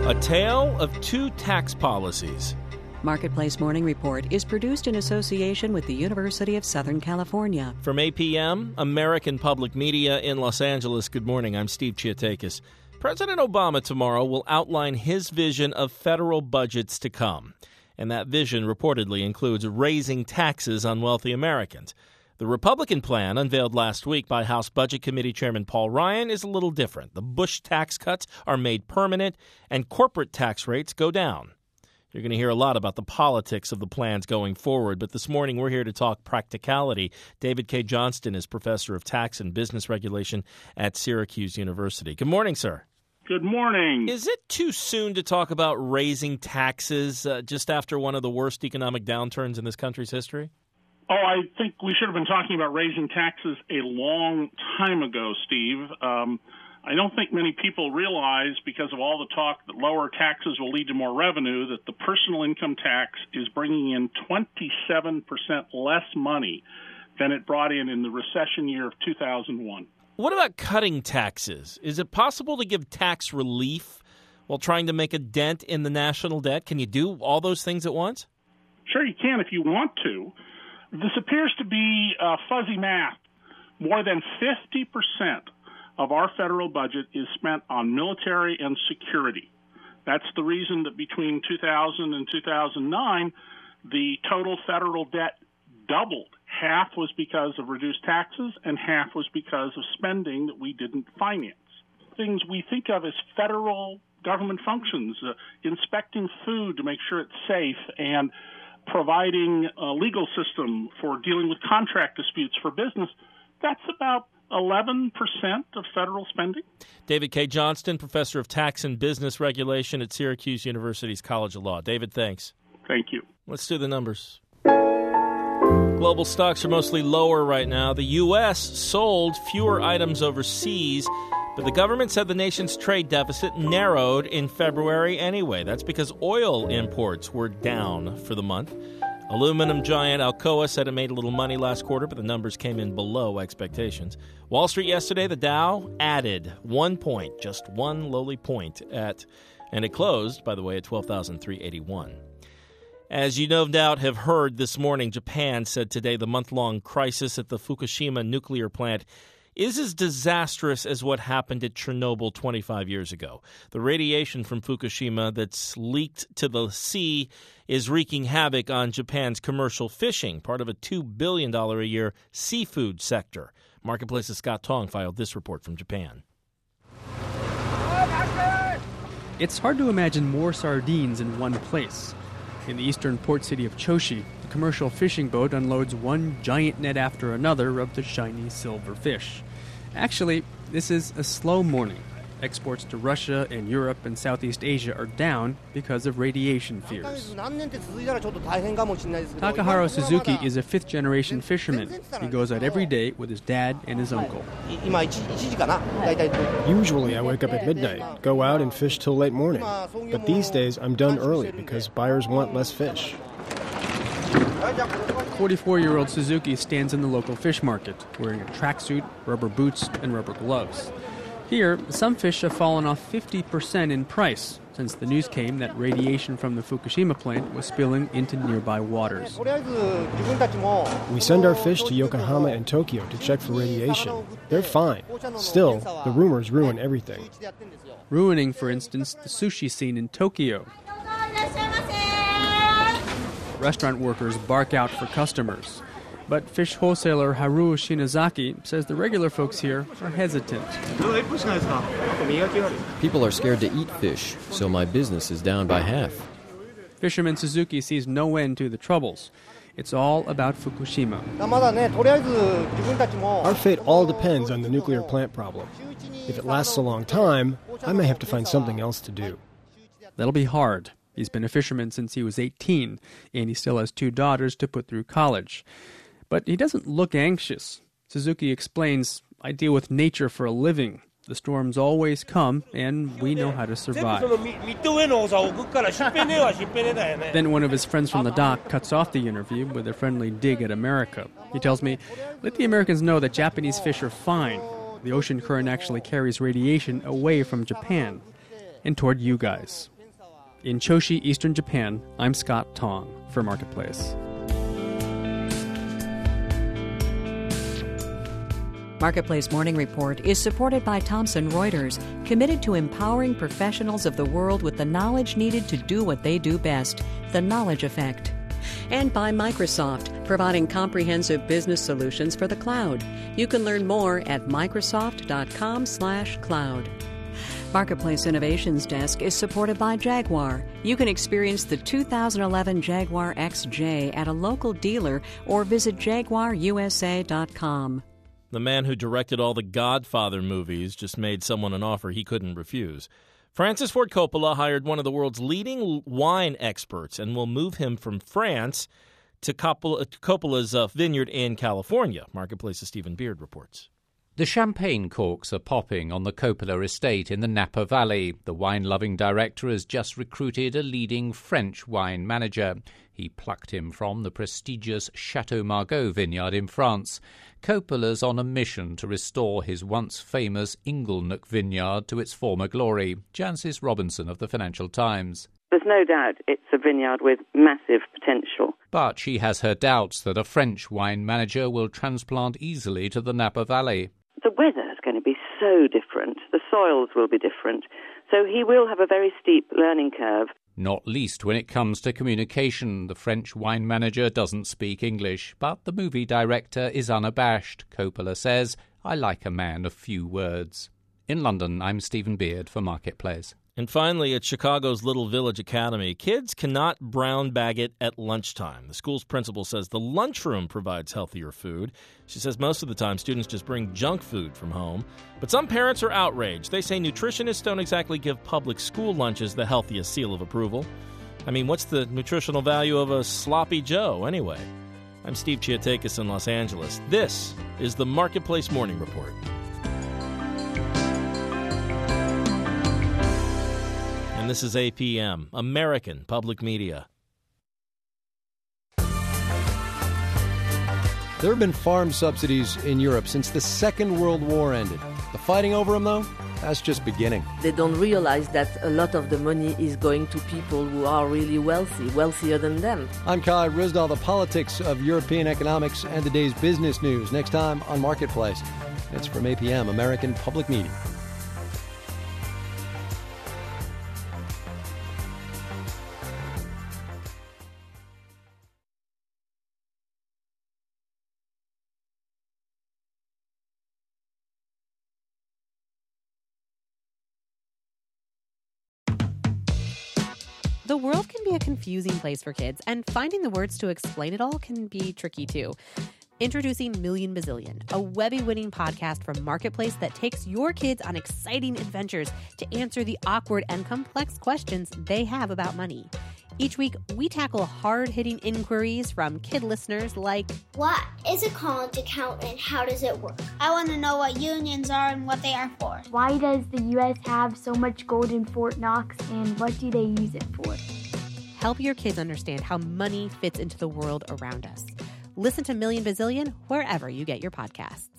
A tale of two tax policies. Marketplace Morning Report is produced in association with the University of Southern California. From APM, American Public Media in Los Angeles, good morning. I'm Steve Chiatakis. President Obama tomorrow will outline his vision of federal budgets to come. And that vision reportedly includes raising taxes on wealthy Americans. The Republican plan, unveiled last week by House Budget Committee Chairman Paul Ryan, is a little different. The Bush tax cuts are made permanent, and corporate tax rates go down. You're going to hear a lot about the politics of the plans going forward, but this morning we're here to talk practicality. David K. Johnston is professor of tax and business regulation at Syracuse University. Good morning, sir. Good morning. Is it too soon to talk about raising taxes just after one of the worst economic downturns in this country's history? Oh, I think we should have been talking about raising taxes a long time ago, Steve. I don't think many people realize, because of all the talk that lower taxes will lead to more revenue, that the personal income tax is bringing in 27% less money than it brought in the recession year of 2001. What about cutting taxes? Is it possible to give tax relief while trying to make a dent in the national debt? Can you do all those things at once? Sure, you can if you want to. This appears to be fuzzy math. More than 50% of our federal budget is spent on military and security. That's the reason that between 2000 and 2009, the total federal debt doubled. Half was because of reduced taxes, and half was because of spending that we didn't finance. Things we think of as federal government functions, inspecting food to make sure it's safe, and providing a legal system for dealing with contract disputes for business, that's about 11% of federal spending. David K. Johnston, professor of tax and business regulation at Syracuse University's College of Law. David, thanks. Thank you. Let's do the numbers. Global stocks are mostly lower right now. The U.S. sold fewer items overseas, but the government said the nation's trade deficit narrowed in February anyway. That's because oil imports were down for the month. Aluminum giant Alcoa said it made a little money last quarter, but the numbers came in below expectations. Wall Street yesterday, the Dow added 1 point, just one lowly point, and it closed, by the way, at 12,381. As you no doubt have heard this morning, Japan said today the month-long crisis at the Fukushima nuclear plant is as disastrous as what happened at Chernobyl 25 years ago. The radiation from Fukushima that's leaked to the sea is wreaking havoc on Japan's commercial fishing, part of a $2 billion a year seafood sector. Marketplace's Scott Tong filed this report from Japan. It's hard to imagine more sardines in one place. In the eastern port city of Choshi, the commercial fishing boat unloads one giant net after another of the shiny silver fish. Actually, this is a slow morning. Exports to Russia and Europe and Southeast Asia are down because of radiation fears. Takaharo Suzuki is a fifth-generation fisherman. He goes out every day with his dad and his uncle. Usually I wake up at midnight, go out and fish till late morning. But these days I'm done early because buyers want less fish. 44-year-old Suzuki stands in the local fish market, wearing a tracksuit, rubber boots, and rubber gloves. Here, some fish have fallen off 50% in price since the news came that radiation from the Fukushima plant was spilling into nearby waters. We send our fish to Yokohama and Tokyo to check for radiation. They're fine. Still, the rumors ruin everything. Ruining, for instance, the sushi scene in Tokyo. Restaurant workers bark out for customers. But fish wholesaler Haru Shinozaki says the regular folks here are hesitant. People are scared to eat fish, so my business is down by half. Fisherman Suzuki sees no end to the troubles. It's all about Fukushima. Our fate all depends on the nuclear plant problem. If it lasts a long time, I may have to find something else to do. That'll be hard. He's been a fisherman since he was 18, and he still has 2 daughters to put through college. But he doesn't look anxious. Suzuki explains, I deal with nature for a living. The storms always come, and we know how to survive. Then one of his friends from the dock cuts off the interview with a friendly dig at America. He tells me, let the Americans know that Japanese fish are fine. The ocean current actually carries radiation away from Japan and toward you guys. In Choshi, eastern Japan, I'm Scott Tong for Marketplace. Marketplace Morning Report is supported by Thomson Reuters, committed to empowering professionals of the world with the knowledge needed to do what they do best, the Knowledge Effect. And by Microsoft, providing comprehensive business solutions for the cloud. You can learn more at Microsoft.com/cloud. Marketplace Innovations Desk is supported by Jaguar. You can experience the 2011 Jaguar XJ at a local dealer or visit JaguarUSA.com. The man who directed all the Godfather movies just made someone an offer he couldn't refuse. Francis Ford Coppola hired one of the world's leading wine experts and will move him from France to Coppola's vineyard in California. Marketplace's Stephen Beard reports. The champagne corks are popping on the Coppola estate in the Napa Valley. The wine-loving director has just recruited a leading French wine manager. He plucked him from the prestigious Chateau Margaux vineyard in France. Coppola's on a mission to restore his once famous Inglenook vineyard to its former glory. Jancis Robinson of the Financial Times. There's no doubt it's a vineyard with massive potential. But she has her doubts that a French wine manager will transplant easily to the Napa Valley. The weather is going to be so different. The soils will be different. So he will have a very steep learning curve. Not least when it comes to communication. The French wine manager doesn't speak English, but the movie director is unabashed. Coppola says, "I like a man of few words." In London, I'm Stephen Beard for Marketplace. And finally, at Chicago's Little Village Academy, kids cannot brown bag it at lunchtime. The school's principal says the lunchroom provides healthier food. She says most of the time students just bring junk food from home. But some parents are outraged. They say nutritionists don't exactly give public school lunches the healthiest seal of approval. I mean, what's the nutritional value of a sloppy Joe anyway? I'm Steve Chiatakis in Los Angeles. This is the Marketplace Morning Report. And this is APM, American Public Media. There have been farm subsidies in Europe since the Second World War ended. The fighting over them, though, that's just beginning. They don't realize that a lot of the money is going to people who are really wealthy, wealthier than them. I'm Kai Ryssdal, the politics of European economics and the day's business news. Next time on Marketplace. It's from APM, American Public Media. The world can be a confusing place for kids, and finding the words to explain it all can be tricky too. Introducing Million Bazillion, a Webby-winning podcast from Marketplace that takes your kids on exciting adventures to answer the awkward and complex questions they have about money. Each week, we tackle hard-hitting inquiries from kid listeners like, what is a college account and how does it work? I want to know what unions are and what they are for. Why does the U.S. have so much gold in Fort Knox and what do they use it for? Help your kids understand how money fits into the world around us. Listen to Million Bazillion wherever you get your podcasts.